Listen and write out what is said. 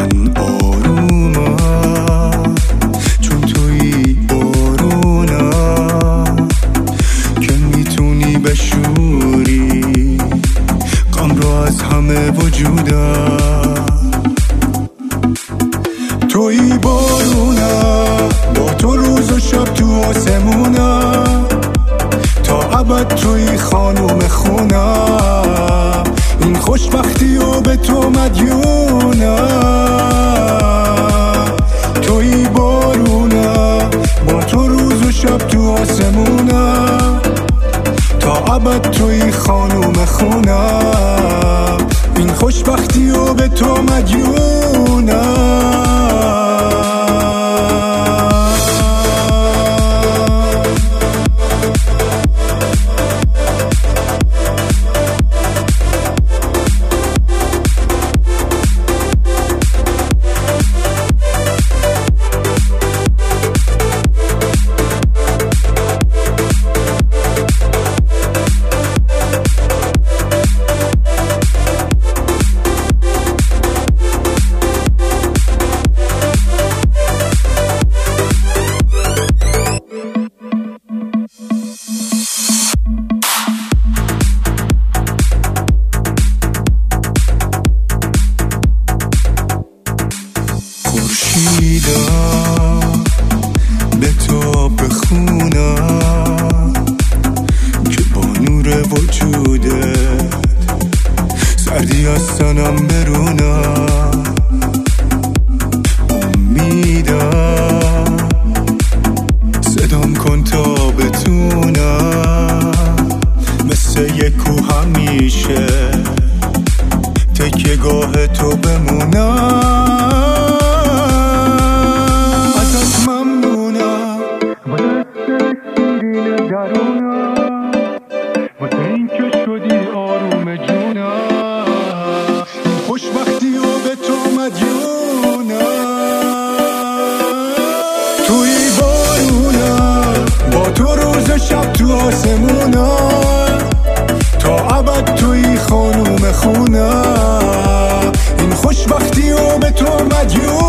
من آرومم چون توی بارونم که میتونی بشوری غم رو از همه وجودم. توی بارونم با تو روز و شب تو آسمونم تا ابد توی خانوم خونم. این خوشبختی و به تو مدیونم. توی بارونم با تو روز و شب تو آسمونم تا ابد توی خانوم خونم. این خوشبختی و به تو مدیونم. خورشیدم به تو بخونم که با نور وجودت سردی از تنم برونم. امیدم صدام کن تا بتونم مثل یک کوه همیشه تکیه گاه تو بمونم. واسه این که شدی آروم جونم. خوشبختی و به تو مدیونم. توی بارونم با تو روز شب تو آسمونم تا ابد توی خانوم خونم. این خوشبختی و به تو مدیونم.